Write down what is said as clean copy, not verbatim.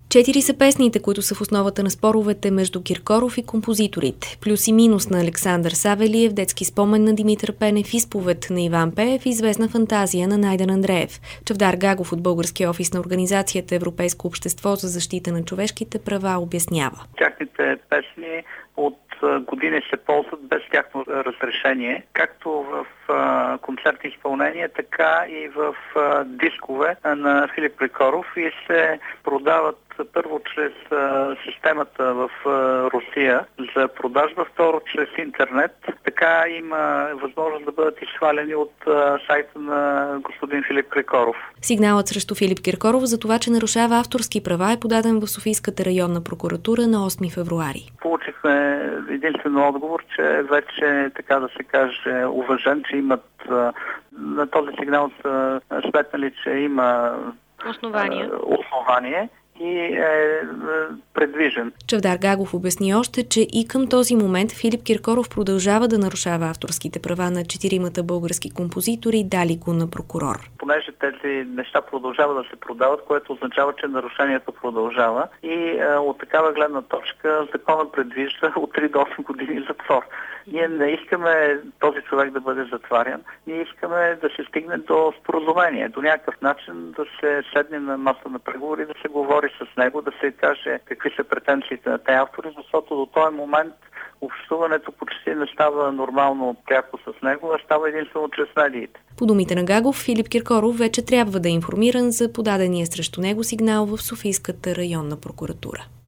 4 са песните, които са в основата на споровете между Киркоров и композиторите. Плюс и минус на Александър Савелиев, детски спомен на Димитър Пенев, изповед на Иван Пеев, известна фантазия на Найден Андреев. Чавдар Гагов от българския офис на организацията Европейско общество за защита на човешките права обяснява. Тяхните песни от години се ползват без тяхно разрешение, както в концертни изпълнения, така и в дискове на Филип Киркоров и се продават първо чрез системата в Русия за продажба, второ чрез интернет. Така има възможност да бъдат изхвалени от сайта на господин Филип Киркоров. Сигналът срещу Филип Киркоров за това, че нарушава авторски права, е подаден в Софийската районна прокуратура на 8 февруари. Получихме единствено отговор, че вече, така да се каже, уважен, че имат на този сигнал са сметнали, че има основание и е предвижен. Чавдар Гагов обясни още, че и към този момент Филип Киркоров продължава да нарушава авторските права на 4 български композитори, дали го на прокурор. Понеже тези неща продължават да се продават, което означава, че нарушението продължава и от такава гледна точка законът предвижда от 3 до 8 години затвор. Ние не искаме този човек да бъде затварян, ние искаме да се стигне до споразумение, до някакъв начин да се седне на маса на преговори, да се говори с него, да се каже какви са претенциите на тези автори, защото до този момент общуването почти не става нормално пряко с него, а става единствено чрез медиите. По думите на Гагов, Филип Киркоров вече трябва да е информиран за подадения срещу него сигнал в Софийската районна прокуратура.